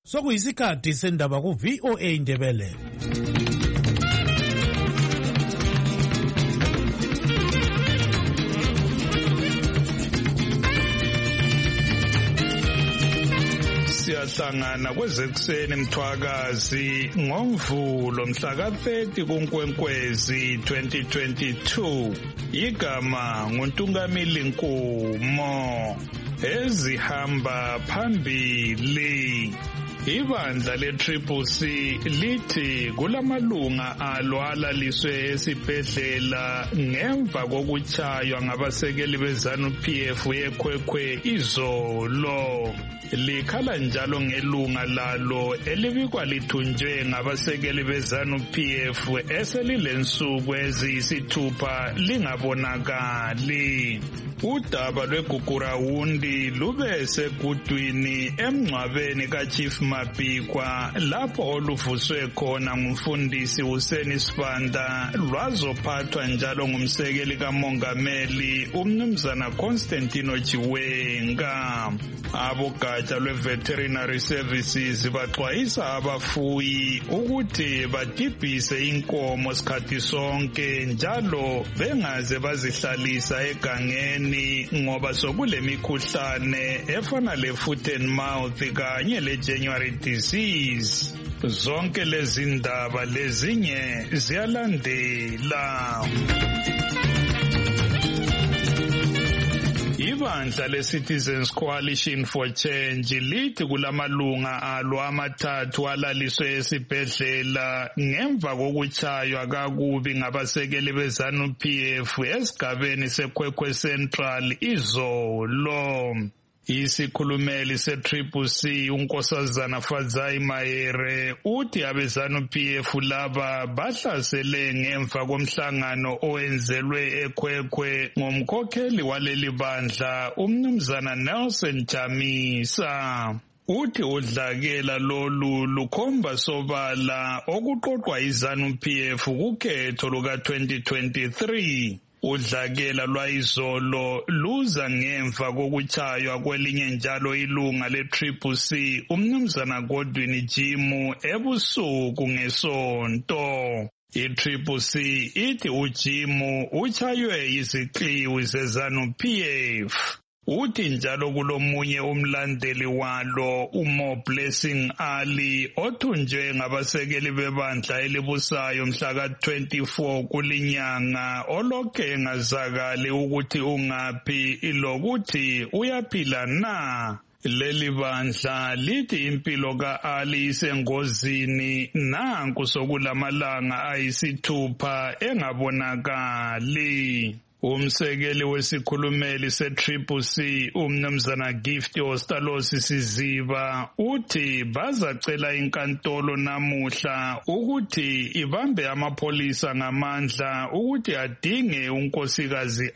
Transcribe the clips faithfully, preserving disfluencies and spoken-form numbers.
Sokuyisikhathi sendaba ku V O A Indebele. Siyahlangana kwezekuseni Mthwakazi ngoMvulo mhla ka thirty kuNkwenkwezi twenty twenty-two. Igama nguNtungamili Nkumo. Ezihamba phambili. Ibandla le-Triple C lithi kulamalunga alo alaliswe esibhedlela ngemva kokutshaywa ngabasekeli beZanu-P F yekhwekhwe izolo. Likhala njalo ngelunga lalo elibikwa lithunjwe ngabasekeli beZanu-P F eselilensuku eziyisithupha lingabonakali. Udaba lweGugurawundi lube segudwini emngcwabeni kaChief Mapikwa lapho oluvuswe khona ngumfundisi Hussein Sibanda lwazophathwa njalo ngumsekeli kamongameli umnumzana Constantino Chiwenga. Abogatsha lwe-Veterinary Services baxwayisa abafuyi ukuthi badibhise inkomo sikhathi sonke njalo bengaze bazihlalisa egangeni ngoba sokule mikhuhlane efana le-foot and mouth kanye le-January disease. Zonke lezi ndaba lezinye ziyalandela. Ibandla le-Citizens Coalition for Change lithi kulamalunga alo amathathu alaliswe esibhedlela ngemva kokutshaywa kakubi ngabasekeli beZanu-P F esigabeni seKhwekhwe Central izolo. Isikhulumeli se-Triple C uNkosazana Fadzayi Mayere uthi abeZanu-P F laba bahlasele ngemva komhlangano owenzelwe eKhwekhwe ngomkhokheli waleli bandla umnumzana Nelson Chamisa. Uthi udlakela lolu lukhomba sobala okuqoqwa iZanu-P F kukhetho luka twenty twenty-three. Udlakela lwayizolo luza ngemva kokutshaywa kwelinye njalo ilunga le-Triple C umnumzana Godwin Jimu ebusuku ngesonto. I-Triple C ithi uJimu utshaywe izixhiwi zeZanu-P F. Uthi njalo kulomunye umlandeli walo uMo Blessing Ali othunjwe ngabasekeli bebandla elibusayo mhla ka twenty-four kulinyanga olokhe engazakali ukuthi ungaphi lokuthi uyaphila na. Leli bandla lithi impilo ka-Ali isengozini nanku sokulamalanga ayisithupha engabonakali. Umsekeli wesikhulumeli se-Triple C umnumzana Gift Ostalosi Siziba uthi bazacela inkantolo namuhla ukuthi ibambe amapholisa ngamandla ukuthi adinge unkosikazi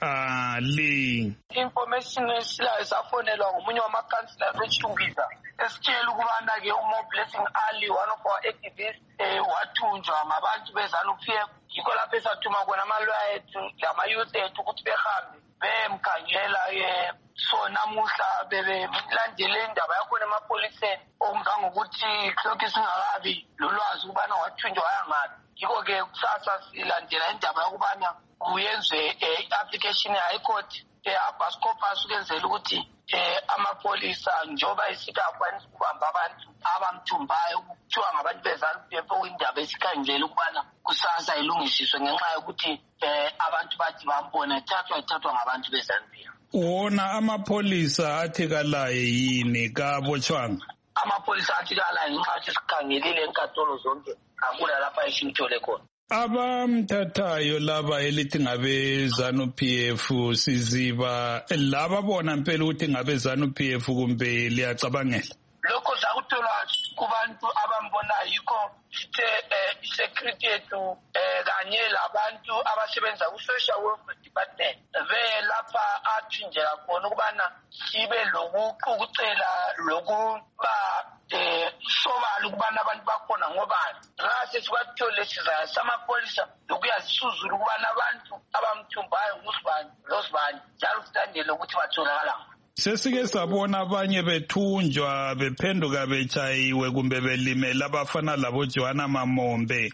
Ali. Information esilayo safonelwa ngomunye wamakansila eChungiza esitshela ukubana ke uMo Blessing Ali one of our activists eh wathunjwa ngabantu beZanu-P F. Yikho lapho esathuma khona amalwa ethu lama-youth ethu ukuthi behambe bemkhangela ke so namuhla bebelandele indaba yakhona emapholiseni okungangokuthi lokhu singakabi lolwazi ukubana wathunjwa wayangaphi. Yikho ke kusasa silandela indaba yokubana kuyenzwe i-application ye-High Court abascopas ukwenzela ukuthi eh amapolisa njoba isika akwanisa ukubamba abantu abamthumbayo kuthiwa ngabantu beZanu-P F indaba esikhanjela ukubana kusasa ilungisiswe ngenxa yokuthi eh abantu bathi bambona thathwa thathwa ngabantu beZanu-P F. Wona amapolisa athikalaye yini kabotshwanga? Amapolisa athikalaye ngenxa yokuthi sikhangelile enkantolo zonke akula lapha esimthole khona. Abamthathayo laba elithi ngabe ZANU-P F Siziba laba bona impela ukuthi ngabe ZANU-P F kumbe liyacabangela? Lokho zakutholwa kubantu abambona yikho sithe i-security yethu kanye labantu abasebenza ku-social welfare department belapha athinjela khona ukubana sibe lokuqukela lokuba eh sobala ukubana abantu bakhona ngobani. Ngase sibathole sizaya samapolisa lokuyazisuzula ukubana abantu abamthumbayo ngusibani losibani njalo sithandele ukuthi batholakala. Sesike sabona abanye bethunjwa bephenduka bechayiwe kumbe belimela abafana labo Joanna Mamombe.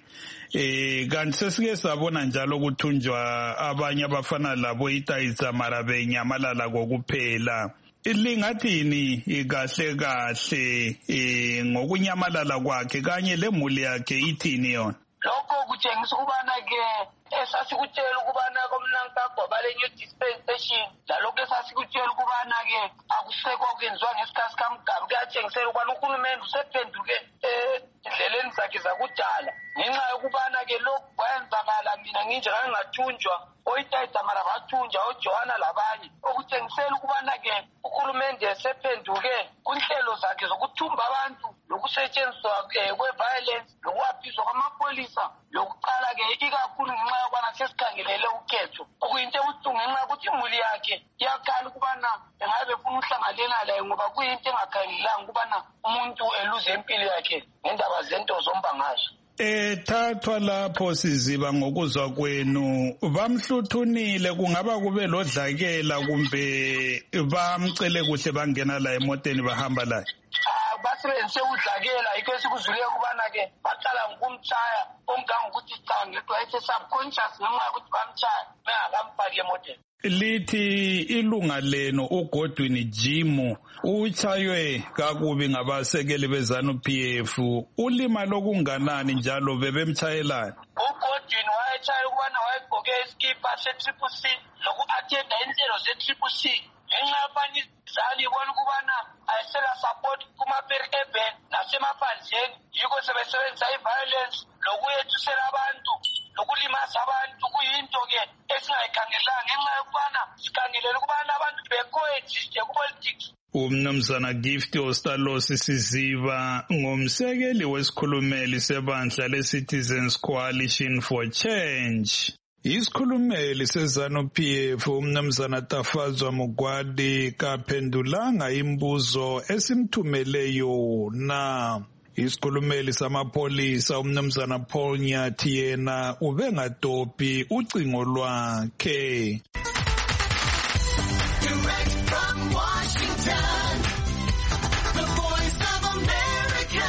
Eh kanti sesike sabona njalo ukuthunjwa abanye abafana labo Itayiza Marabe Nyamalala kokuphela. Lingathini kahle kahle eh ngokunyamalala kwakhe kanye lemuli yakhe ithini yona? Lokho kutshengisa ukubana ke esasikutshela ukubana komnankagwa bale new dispensation lalokho esasikutshela ukubana ke akusekho okwenziwa ngesikhathi kaMgabe kuyatshengisela ukubana uhulumende usephenduke endleleni zakhe zakudala ngenxa yokubana ke lokhu kwayenzakala mina nginje ngangathunjwa oyitayiza mara bathunjwa oJohana labanye okutshengisela ukubana ke uhulumende esephenduke kunhlelo zakhe zokuthumba abantu lokusetshenziswa kwe-violence lokuwaphizwa kwamapolisa lokuqala ke ikakhulu ngenxa yokubana sesikhangelele ukhetho okuyinto ebuhlungu ngenxa yokuthi imuli yakhe iyakhala ukubana engabe funa ukuhlanganela laye ngoba kuyinto engakhangelelanga ukubana umuntu eluze impilo yakhe ngendaba zento zombangazo. Ethathwa lapho Siziba ngokuzwa kwenu bamhluthunile kungaba kube lodlakela kumbe bamcele kuhle bangena la emoteni bahamba la. Ah basebenzise udlakela yikho sikuzuleke kubana ke baqala ngokumtshaya onganga ukuthi cha ngedwa ethe subconscious noma ukuthi bamtshaya bengakamfaki emoteni. Lithi ilunga leno uGodwin Jimo uchaywe kakubi ngabasekeli bezanu P F ulima lokunganani njalo bebemchayelana. uGodwin wayechayela ukubana wayegqoke iskipa se-triple C loku-athenda inhlelo ze-triple C ngenxa yabanizali ibona ukubana ayesela support kuma-urban nasemaphandleni yikho sebesebenzisa i-violence lokuyethusela abantu lokulimaza abantu kuyinto ke esingayikhangelanga ngenxa yokubana sikhangelele ukubana abantu be-coexiste ku-politics. Umnumzana Gift Ostalosi Siziba ngumsekeli wesikhulumeli sebandla le-Citizens Coalition for Change. Isikhulumeli sezanu P F umnumzana Tafazwa Mugwadi kaphendulanga imbuzo esimthumele yona. Isikhulumeli samapholisa umnumzana Paul Nyathi yena ubengadopi ucingo lwakhe. Direct from Washington, the Voice of America,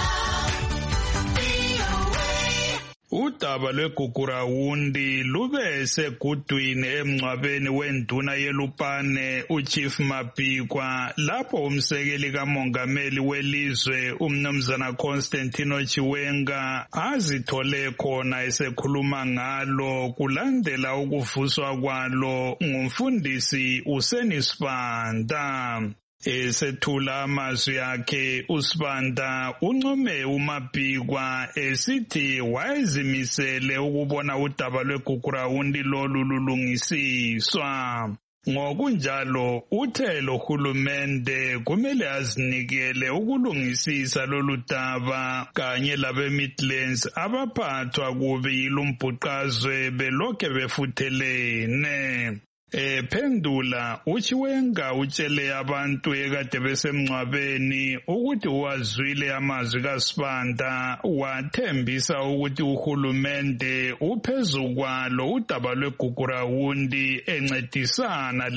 V O A. Udaba lweGugurawundi lube segudwini emngcwabeni wenduna yeLupane uChief Mapikwa lapho umsekeli kamongameli welizwe umnumzana Constantino Chiwenga azithole khona esekhuluma ngalo kulandela ukuvuswa kwalo ngumfundisi uSeni Sibanda. Esethula amazwi akhe uSibanda uncome uMapikwa esithi wayezimisele ukubona udaba lweGugurawundi lolu lulungisiswa. Ngokunjalo uthe lo hulumende kumele azinikele ukulungisisa lolu daba kanye labe Midlands abaphathwa kubi yilumbhuqazwe belokhe befuthelene. Ephendula uChiwenga utshele abantu ekade besemngcwabeni ukuthi wazwile amazwi kaSibanda wathembisa ukuthi uhulumende uphezu kwalo udaba lweGugurawundi encedisana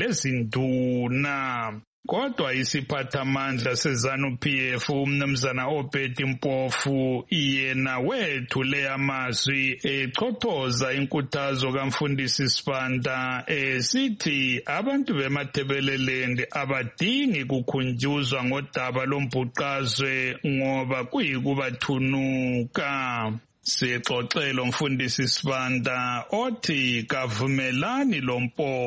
lezinduna. Kodwa isiphathamandla sezanu P F umnumzana Obedi Mpofu yena wethule amazwi echothoza inkuthazo kamfundisi Sibanda esithi abantu bemathebelelendi abadingi kukhunjuzwa ngodaba lombhuqazwe ngoba kuyikubathunuka. Sixoxelo mfundisi Sibanda othi kavumelani lo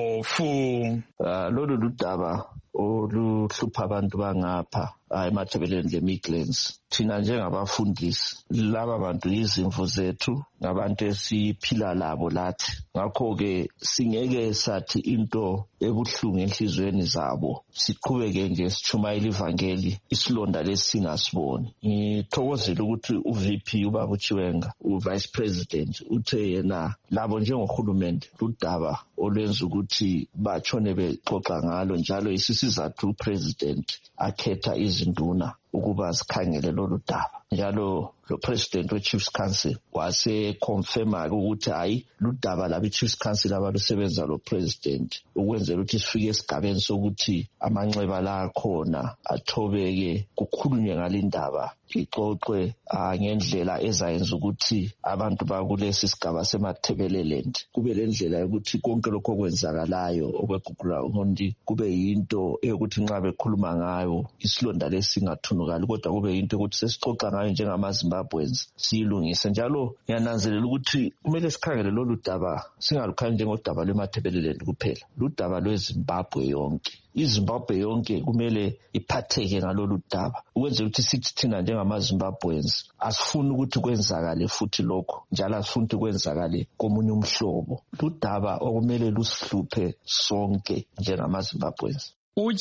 Mpofu. Lolu ludaba oluhlupha abantu bangapha emathebeleni le-Midlands. Thina njengabafundisi laba bantu yizimvu zethu ngabantu esiphila labo lathi. Ngakho-ke singeke sathi into ebuhlungu enhlizweni zabo siqhubeke nje sitshumayela ivangeli isilonda lesi singasiboni. Ngithokozela ukuthi u-V P ubaba uChiwenga u-Vice President uthe yena labo njengohulumende ludaba olwenza ukuthi batshone bexoxa ngalo njalo isisizathu uPresident akhetha izinduna ukuba sikhangele lolu daba. Njalo lo president we-Chiefs Council wase confirma ukuthi hayi ludaba labi Chiefs Council abalusebenza lo president ukwenzela ukuthi sifike esigabeni sokuthi amanxeba la khona athobeke kukhulunywe ngalindaba ixoxwe ngendlela ezayenza ukuthi abantu bakulesi sigaba seMathebeleland kube lendlela yokuthi konke lokho kwenzakalayo okwegugula ngondi kube yinto eyokuthi nxa bekhuluma ngayo isilonda lesingathunukali kodwa kube yinto ukuthi sesixoxa ngayo njengamaZimbabweans siyilungise. Njalo ngiyananzelela ukuthi kumele sikhangele lolu daba singalukhangeli njengodaba lweMathebeleland kuphela, ludaba lweZimbabwe yonke. iZimbabwe yonke kumele iphatheke ngalolu daba ukwenzela ukuthi sithi thina njengamaZimbabweans asifuni ukuthi kwenzakale futhi lokho, njalo asifuni ukuthi kwenzakale komunye umhlobo. Ludaba okumele lusihluphe sonke njengamaZimbabweans.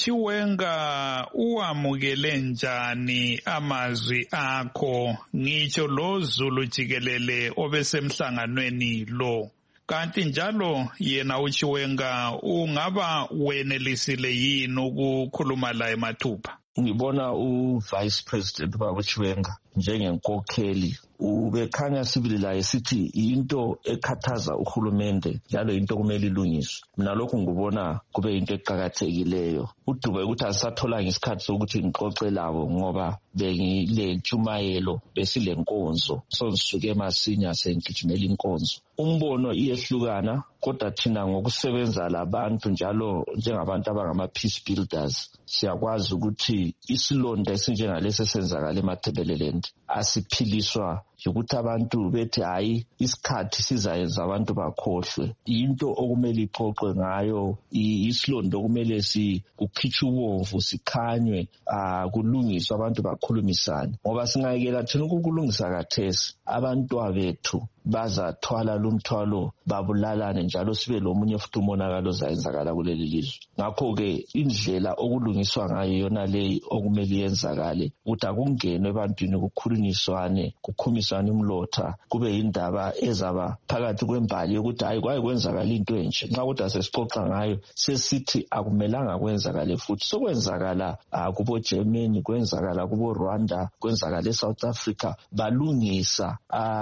uChiwenga uwamukele njani amazwi akho ngitsho lo Zulu jikelele obesemhlanganweni lo? Kanti njalo yena uChiwenga ungaba wenelisile yini ukukhuluma la emathupha? Ngibona uVice President Baba uChiwenga njengenkokheli ubekhanya sibili la esithi into ekhathaza uhulumende njalo into kumele ilungiswe. Mina lokhu ngibona kube into eqhakathekileyo. Udube ukuthi asathola ngesikhathi sokuthi ngixoxe labo ngoba bengile ntshumayelo besile nkonzo so sisuke emasinya sengigijimela inkonzo. Umbono iyehlukana kodwa thina ngokusebenza labantu njalo njengabantu abangama peace builders siyakwazi ukuthi isilonda esinjengalesi esenzakala eMathebeleland asiphiliswa ukuthi abantu bethi hayi isikhathi sizayenza abantu bakhohlwe. Into okumele ixoxwe ngayo isilonda okumele si kukhitshwe ubomvu sikhanywe kulungiswa abantu bakhulumisane ngoba singayekela thina ukulungisa kathesi abantu bethu bazathwala lumthwalo babulalane njalo sibe lomunye futhi umonakalo zayenzakala kuleli lizwe. Ngakho-ke indlela okulungiswa ngayo yona leyi okumele yenzakale ukuthi akungenwe ebantwini kukhulunyiswane kukhumiswane umlotha kube yindaba ezaba phakathi kwembali yokuthi hayi kwaye kwenzakala into enje nxa kodwa sesixoxa ngayo sesithi akumelanga kwenzakale futhi sokwenzakala kubo Germany kwenzakala kubo Rwanda kwenzakala eSouth Africa balungisa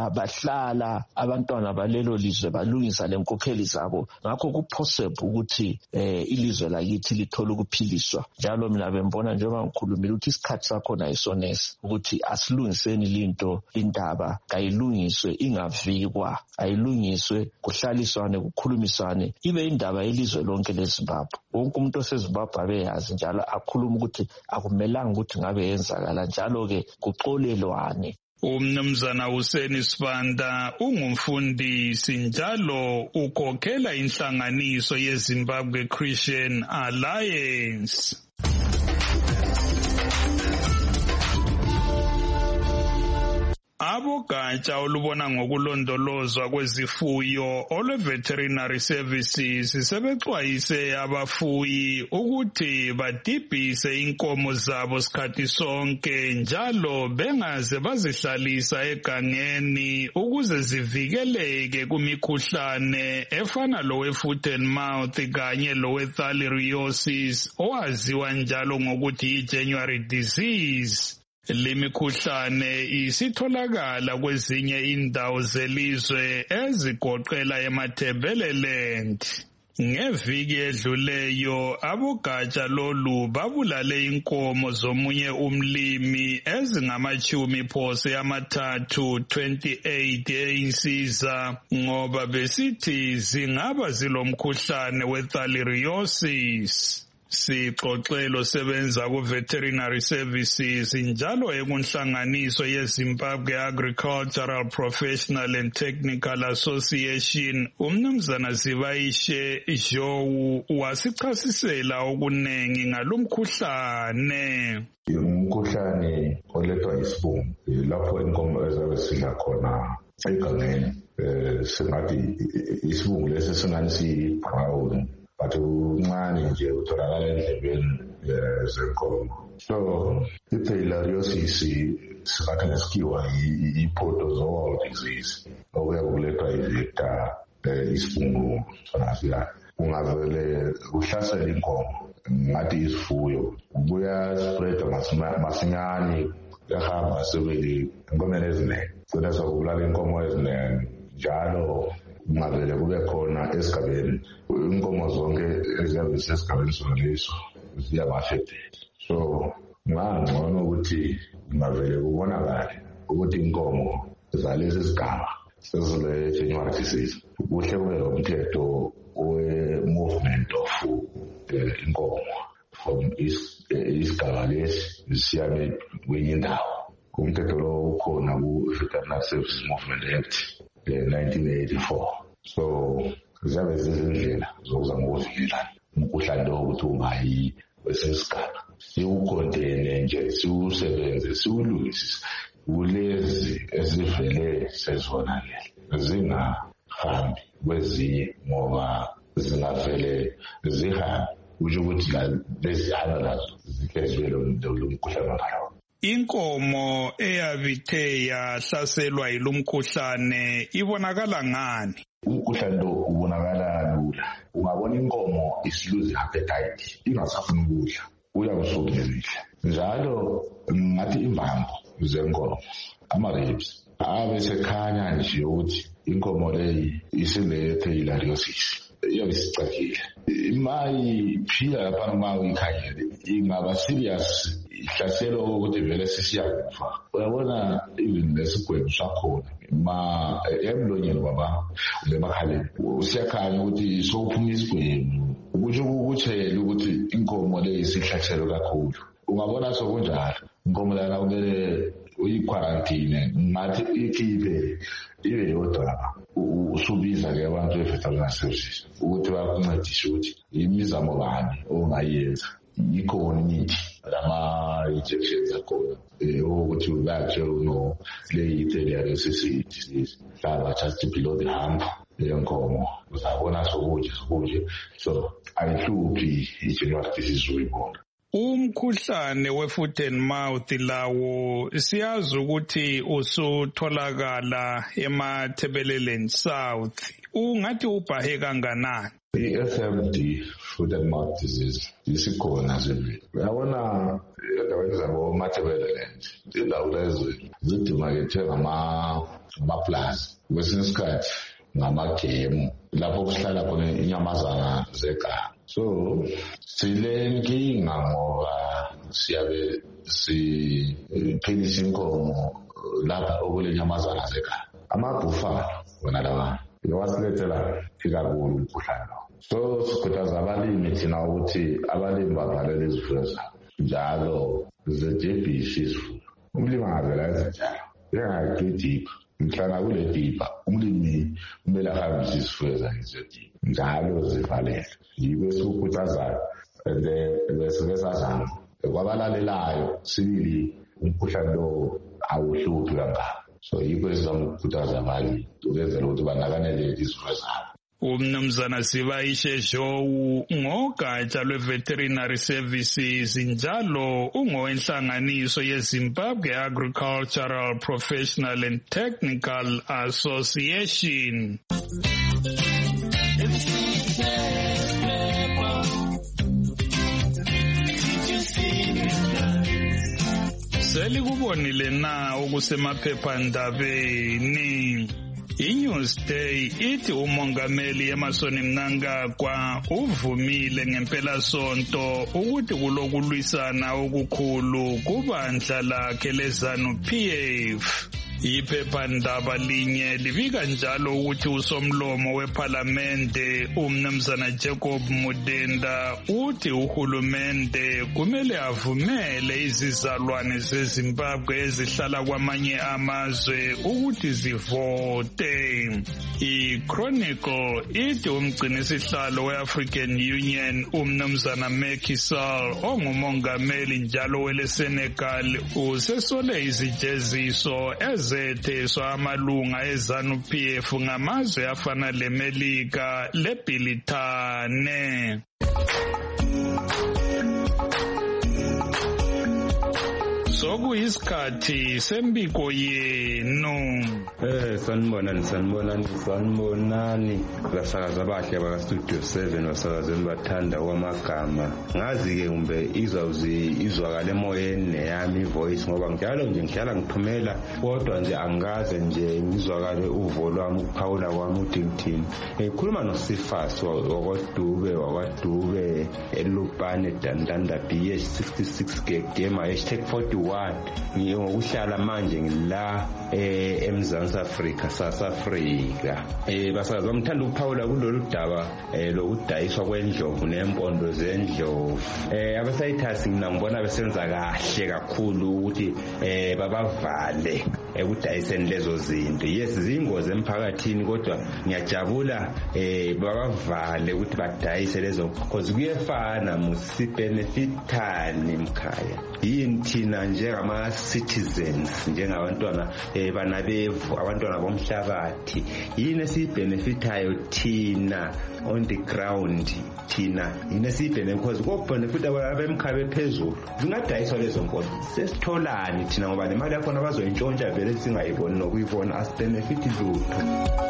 bahlala abantwana balelo lizwe balungisa lenkokheli zabo. Ngakho kupossible ukuthi eh ilizwe lakithi lithola ukuphiliswa. Njalo mina bembona njengoba ngikhulumile ukuthi isikhathi sakhona isonesi ukuthi asilungiseni linto indaba kayilungiswe ingavikwa ayilungiswe kuhlaliswane kukhulumiswane ibe indaba yelizwe lonke leZimbabwe. Wonke umuntu oseZimbabwe abeyazi njalo akhuluma ukuthi akumelanga ukuthi ngabe yenzakala njalo ke kuxolelwane. Umnumzana Hussein Sibanda ungumfundisi njalo ukhokhela inhlanganiso yeZimbabwe Christian Alliance. Abogatsha olubona ngokulondolozwa kwezifuyo olwe-Veterinary Services sebexwayise abafuyi ukuthi badibhise inkomo zabo sikhathi sonke njalo bengaze bazihlalisa egangeni ukuze zivikeleke kumikhuhlane efana lowe-foot and mouth kanye lowe-thaliariosis owaziwa njalo ngokuthi yi-January disease. Limikhuhlane isitholakala kwezinye indawo zelizwe ezigoqela eMathebeleland. Ngeviki edluleyo abogatsha lolu babulale inkomo zomunye umlimi ezingamachumi phose amathathu twenty-eight einsiza ngoba besithi zingaba zilomkhuhlane we-thaliariosis. Sixoxelo sebenza ku-Veterinary Services njalo ekunhlanganiso yeZimbabwe Agricultural Professional and Technical Association umnumzana Zibayishe Jowu wasichasisela okunengi ngalomkhuhlane. Umkhuhlane olethwa yisibungu lapho inkomo ezabe sidla khona egangeni singathi isibungu lesi singani si-brown but uncane nje utholakala endlebeni zenkomo. So i-thaliariosis singathi ngesikhiwa i-protozoal disease okuyabe kulethwa i-vector isibungu sonasiya kungavele kuhlasela inkomo ngathi isifuyo kubuya spread masinyane yahamba sebele inkomelo eziningi sona sokubulala inkomo eziningi njalo kungavele kube khona esigabeni inkomo zonke eziyabe zisesigabeni sona leso ziyaba-affected. So ngangcono ukuthi kungavele kubonakale ukuthi inkomo zalesi sigaba sezile January disease kuhle kube umthetho we-movement of inkomo from isigaba lesi zisiya kwenye indawo. Umthetho lo ukhona ku-Veterinary Services Movement Act nineteen eighty-four. So ziyabe zizindlela zokuzama ukuvikela umkhuhlane lo ukuthi ungayi kwesinye isigaba. Siwukhondene nje siwusebenze siwulungise kulezi ezivele sezonakele zingahambi kwezinye ngoba zingavele zihambe kusho ukuthi lezihamba nazo zikhe zibe lo mkhuhlane walawo. Inkomo eyabithe yahlaselwa yilumkhuhlane ibonakala ngani? Umkhuhlane lo ubonakala lula. Ungabona inkomo isiluze appetite ingasafuni ukudla uyakusukelile njalo ngathi imbambo zenkomo ama-ribs abe sekhanya nje ukuthi inkomo leyi isilethe ilariyosis iyabe isicakile. Mayiphila lapha ma uyikhangele ingaba serious ihlaselo ukuthi vele sisiyakufa. Uyabona even lesigwebo sakhona ma emlonyeni baba lemakhaleni usiyakhanya ukuthi sokuphuma isigwebo ukusho ukutshela ukuthi inkomo leyi isihlaselo kakhulu. Ungabona sokunjalo inkomo lana kumele uyi-quarantine ngathi ikhiphe ibe yodwa usubiza ke abantu be-Veterinary Services ukuthi bakuncedishe ukuthi imizamo bani ongayenza ikhona imithi lama-injections akhona ukuthi bakutshela uno leyi-filariasis disease hlaba just below the hump yenkomo uzabona sokunje sokunje so ayihluphi i-January disease uyibona. Umkhuhlane we-foot and mouth lawo siyazi ukuthi usutholakala emathebeleleni South. Ungathi ubhahe kanganani? I-F M D, foot and mouth disease, isikhona zivile. Uyabona endaweni zabo mathebeleleni indawo lezo zidimakethe ngamaplazi kwesinye isikhathi ngamagemu lapho kuhlala khona inyamazana zeganga. So silenkinga ngoba siyabe siphilisa inkomo lapha okule nyamazana zeganga. Amabhufalo wona lawa iwasilethela ikakhulu umkhuhlane lo. So sikhuthaza abalimi thina ukuthi abalimi bavalele izifuyo zabo njalo zejebhishe izifuyo. Umlimi angavela ezinjalo engagidipha mhlana kule dipha umlimi kumele ahambise izifuyo zakhe zedipha njalo zivalele. Yibo esikukhuthazayo bese besazama kwabalalelayo sibili umkhuhlane lo awuhluphi kangaka. So yibo esizama ukukhuthaza abalimi ukwenzela ukuthi banakanele izifuyo zabo. Umnumzana Sibayishe Jowu ngogatsha lwe-Veterinary Services njalo ungowenhlanganiso ye-Zimbabwe Agricultural Professional and Technical Association. Selikubonile na okusemaphephandabeni. I-Newsday ithi umongameli Emmerson Mnangagwa uvumile ngempela sonto ukuthi kulokulwisana okukhulu kubandla lakhe leZANU-P F. Iphephandaba linye libika njalo ukuthi usomlomo wephalamende umnumzana Jacob Mudenda uthi uhulumende kumele avumele izizalwane zeZimbabwe ezihlala kwamanye amazwe ukuthi zivote. I-Chronicle ithi umgcinisihlalo we-African Union umnumzana Macky Sall ongumongameli njalo wele-Senegal usesole izijeziso ezetheswa amalunga eZANU-P F ngamazwe afana leMelika leBrithani. sokuyisikhathi sembiko yenu. Eh sanibonani sanibonani sanibonani basakaza abahle baka Studio seven basakazeni bathanda kwamagama. Ngazi ke kumbe izawuzi izwakala emoyeni neyami voice ngoba njalo nje ngihlala ngithumela kodwa nje angaze nje ngizwakale uvo lwami ukuphawula kwami ukuthi ngithini. Ngikhuluma noSifas wakwaDube wakwaDube eLupane Dandanda B H sixty-six Gegema hashtag forty-one ngokuhlala manje ngila eh eMzansi Afrika South Africa. Eh basakaza ngithanda ukuphawula kulolu daba eh lokudayiswa kwendlovu nempondo zendlovu. Eh abasayithasi mina ngibona besenza kahle kakhulu ukuthi eh babavale ekudayiseni lezo zinto. Yes zingozi emphakathini kodwa ngiyajabula eh babavale ukuthi badayise lezo because kuyefana musibhenefithani mkhaya. Yini thina njengama citizens njengabantwana eh banabevu abantwana bomhlabathi yini esibhenefithayo thina on the ground thina yini esibhenefithayo because ko benefit abemkhabe phezulu zingadayiswa lezo mpondo sesitholani thina ngoba nemali yakho abazoyintshontsha vele singayiboni nokuyibona asibenefit lutho.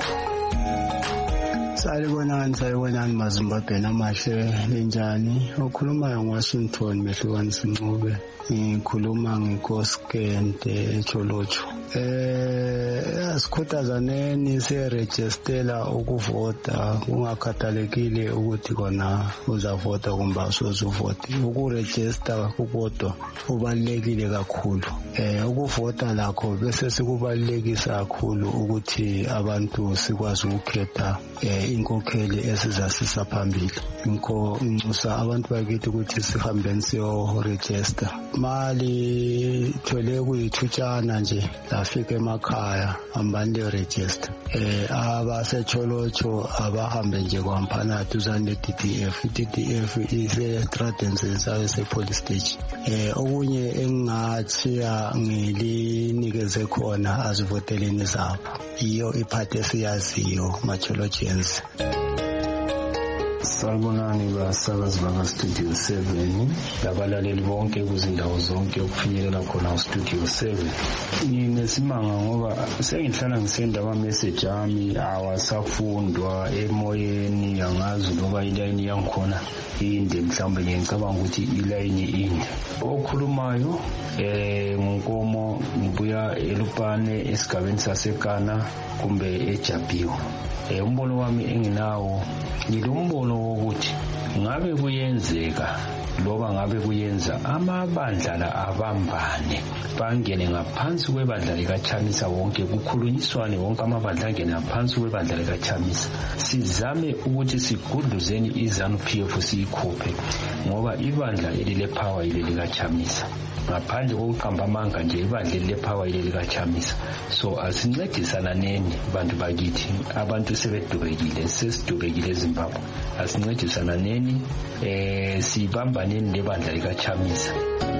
Salibonani salibonani maZimbabwe namahle linjani okhulumayo ngoWashington Mehlukanisi Ncube ngikhuluma ngeKoskente eCholocho. Eh asikhuthazaneni siregistela ukuvota kungakhathalekile ukuthi kona uzavota kumbe usozuvota. Ukuregister ukuvota ubalekile kakhulu. Eh ukuvota lakho bese sikubalekisa kakhulu ukuthi abantu sikwazi ukukhetha eh inkokheli esizasisa phambili. Inko nxusa abantu bakithi ukuthi sihambe siyo register. Mali thole kuyithutshana nje lafika emakhaya ambande register. Eh abasecholocho abahambe nje kwaMphana duzane D D F. D D F ise Stratens sase police station. Eh okunye engingathi ngilinikeze khona azivoteleni zabo. Iyo iphathe siyaziyo machologians. Salibonani basakazi baka Studio seven labalaleli bonke kuzindawo zonke ukufinyelela khona ku Studio seven. Nginesimanga ngoba sengihlala ngisenda ama message ami awasafundwa emoyeni yangazi ngoba iline yangikhona inde mhlawumbe ngicabanga ukuthi iline inde. Okhulumayo eh ngokomo ngibuya eLupane esigabeni saseKana kumbe eJabiwa. Eh umbono wami enginawo ngilombono wokuthi ngabe kuyenzeka loba ngabe kuyenza amabandla la abambane bangene ngaphansi kwebandla likaChamisa wonke kukhulunyiswane wonke amabandla angene ngaphansi kwebandla likaChamisa sizame ukuthi sigudluzeni iZANU P F siyikhuphe ngoba ibandla elile power ile likaChamisa ngaphandle kokuqamba amanga nje ibandla le power ile likaChamisa. So asincedisana neni bantu bakithi abantu sebedubekile sesidubekile eZimbabwe asincedisana neni eh sibambaneni lebandla likaChamisa.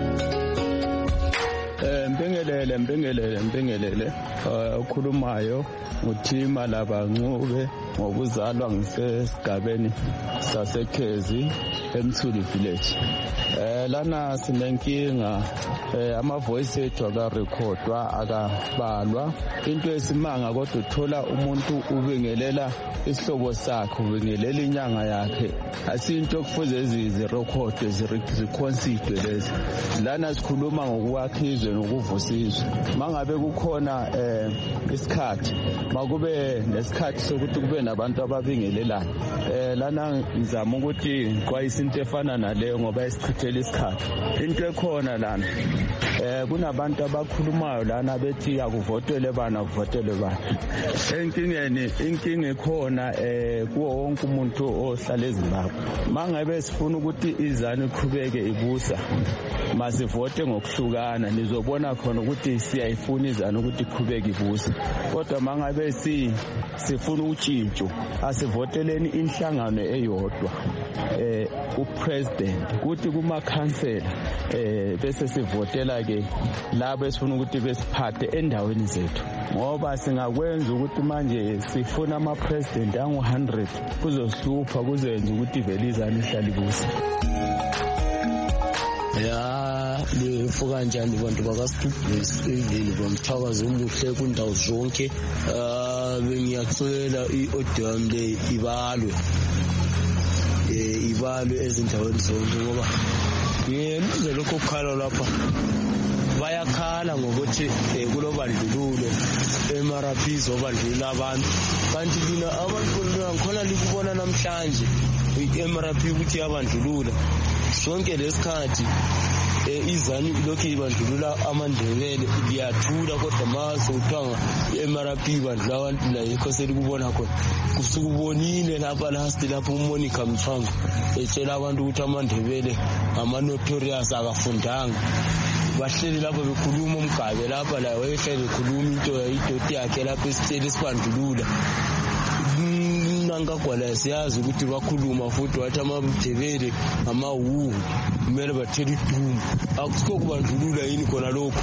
Eh mbengelele mbengelele mbengelele okhulumayo uThima laba Ncube ngokuzalwa ngisesigabeni saseKhezi eMthuli village. Eh lana sinenkinga eh ama voice ethu akarekhodwa akabalwa into esimanga kodwa uthola umuntu ubingelela isihlobo sakhe ubingelela inyanga yakhe asinto kufuze zizirekhode ziconsider lezi lana sikhuluma ngokuwakhizwe nokuvusizwe mangabe kukhona eh isikhathi makube nesikhathi sokuthi kube nabantu ababingelelayo eh lana ngizama ukuthi kwayisa into efana naleyo ngoba isichithela isikhathi into ekhona lana eh kunabantu abakhulumayo lana bethi akuvotele bana kuvotele bana enkingeni inkinga ekhona eh kuwo wonke umuntu ohlala eZimbabwe mangabe sifuna ukuthi iZANU iqhubeke ibusa masivote ngokuhlukana nizobona khona ukuthi siyayifuna iZANU ukuthi iqhubeke ibusa kodwa mangabe si sifuna utshintsho asivoteleni inhlangano eyodwa eh upresident ukuthi kuma council eh bese sivotela ke labo esifuna ukuthi besiphathe endaweni zethu ngoba singakwenza ukuthi manje sifuna ama president angu one hundred kuzohlupha kuzenza ukuthi vele iZANU ihlale ibusa. Ya lefu kanjani bantu bakaStudents bamthakaza umuhle kundawo zonke. Ah bengiyacela i-audio yami le ibalwe eh ibalwe ezindaweni zonke ngoba ngiyenze lokho kukhala lapha bayakhala ngokuthi kulobandlululo eMaraphis obandlula abantu kanti lina abantu ngikhona likubona namhlanje eMaraphis ukuthi yabandlulula sonke lesikhathi izani lokho ibandlulula amandebele liyathula kodwa maso uthanga eMaraphis bandlula abantu la yikho selikubona khona kusukubonile lapha last lapho uMonica Mthwanga etshela abantu ukuthi amandebele ama notorious akafundanga bahleli lapho bekhuluma umgabe lapha la wayehleli bekhuluma into yayidoti yakhe lapha esitshela isibandlulula nangagwala siyazi ukuthi bakhuluma futhi wathi amandebele amawu kumele bathela iduma akusikho kubandlulula yini khona lokho.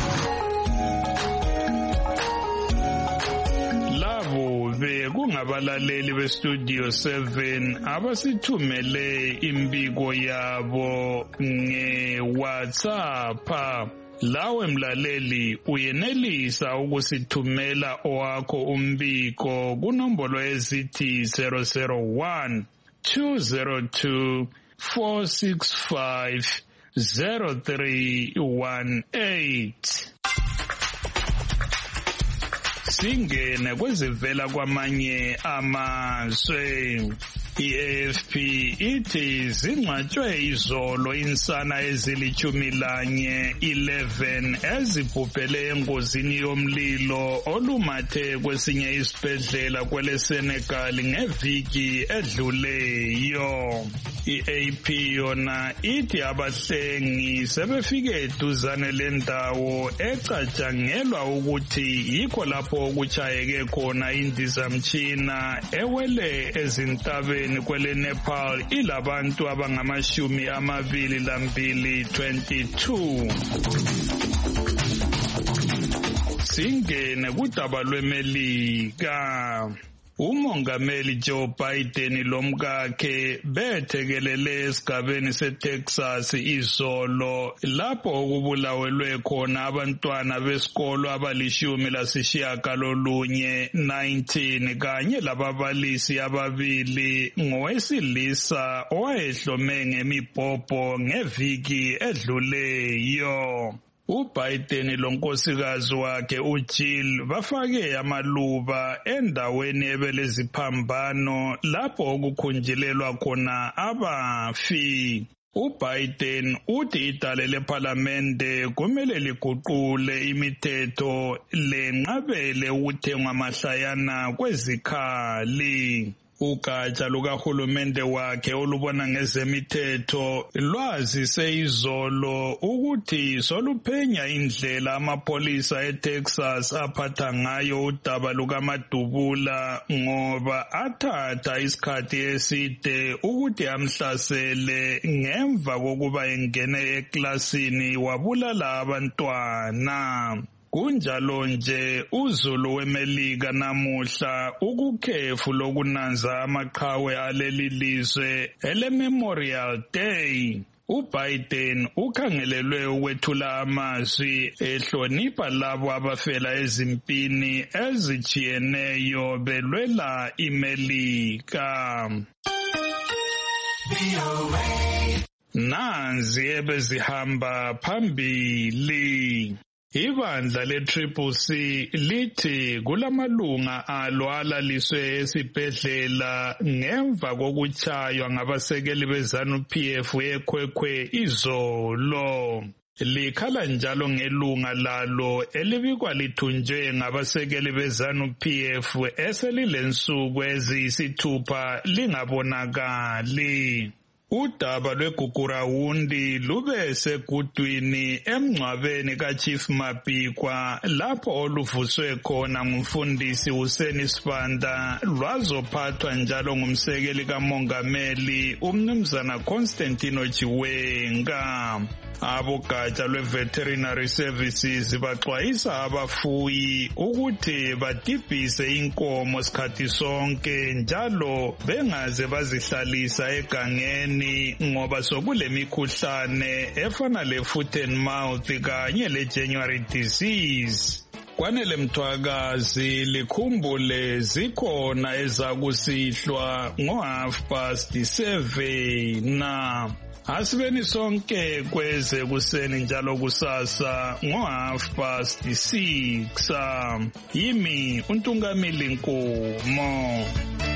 Labo bekungabalaleli beStudio seven abasithumele imbiko yabo nge-WhatsApp. Lawe mlaleli uyenelisa ukusithumela owakho umbiko kunombolo ezithi zero zero one two zero two four six five zero three one eight. Singene kwezivela kwamanye amazwe. I-A F P ithi zingcwatshwe izolo insana ezilithumi lanye eleven ezibhubhele engozini yomlilo olumathe kwesinye isibhedlela kwele Senegal ngeviki edluleyo. I-A P yona ithi abahlengi sebefike eduzane lendawo ecatshangelwa ukuthi yikho lapho kuchayeke khona indizamtshina ewele ezintabeni kwele Nepal ilabantu abangamashumi amabili lambili twenty-two. Singene kudaba lweMelika. Umongameli Joe Biden lomkakhe bethekelele esigabeni seTexas izolo lapho okubulawelwe khona abantwana besikolo abalishumi lasishiyagalolunye nineteen kanye lababalisi ababili ngowesilisa owayehlome ngemibhobho ngeviki edluleyo. uBiden lonkosikazi wakhe uJill bafake amaluba endaweni ebeleziphambano lapho okukhunjilelwa khona abafi. uBiden uthi idale lePhalamende kumele liguqule imithetho lenqabele ukuthengwa mahlayana kwezikhali. Ugatsha lukahulumende wakhe olubona ngezemithetho lwazise izolo ukuthi soluphenya indlela amapolisa eTexas aphatha ngayo udaba lukaMadubula ngoba athatha isikhathi eside ukuthi amhlasele ngemva kokuba engene eklasini wabulala abantwana. Kunjalo nje uzulu weMelika namuhla ukukhefu lokunanza amaqhawe aleli lizwe ele Memorial Day. uBiden ukhangelelwe ukwethula amazwi ehlonipha labo abafela ezimpini ezijiyeneyo belwela iMelika. Nanzi ebezihamba phambili. Ibandla le-Triple C lithi kulamalunga alo alaliswe esibhedlela ngemva kokuchaywa ngabasekeli beZANU-P F eKwekwwe izolo. Likhala njalo ngelunga lalo elibikwa lithunjwe ngabasekeli beZANU-P F eselilensuku eziyisithupha lingabonakali. Udaba lweGugurawundi lube segudwini emngcwabeni kaChief Mabikwa lapho oluvuswe khona ngumfundisi Hussein Sibanda lwazophathwa njalo ngumsekeli kamongameli umnumzana Constantino Chiwenga. Abogatsha lwe-Veterinary Services baxwayisa abafuyi ukuthi badibhise inkomo sikhathi sonke njalo bengaze bazihlalisa egangeni ekuseni ngoba sokule mikhuhlane efana le foot and mouth kanye le January disease. Kwanele Mthwakazi likhumbule zikhona ezakusihlwa ngo half past seven na asibeni sonke kweze kuseni njalo kusasa ngo half past six. Yimi uNtungamili Nkomo.